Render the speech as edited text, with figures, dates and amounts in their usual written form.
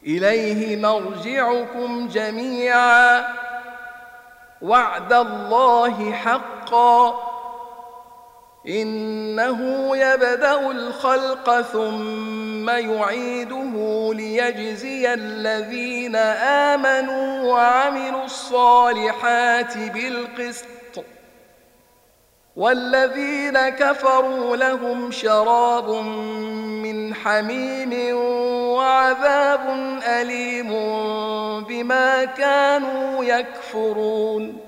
إليه مرجعكم جميعا وعد الله حقا إنه يبدأ الخلق ثم يعيده ليجزي الذين آمنوا وعملوا الصالحات بالقسط والذين كفروا لهم شراب من حميم وعذاب أليم بما كانوا يكفرون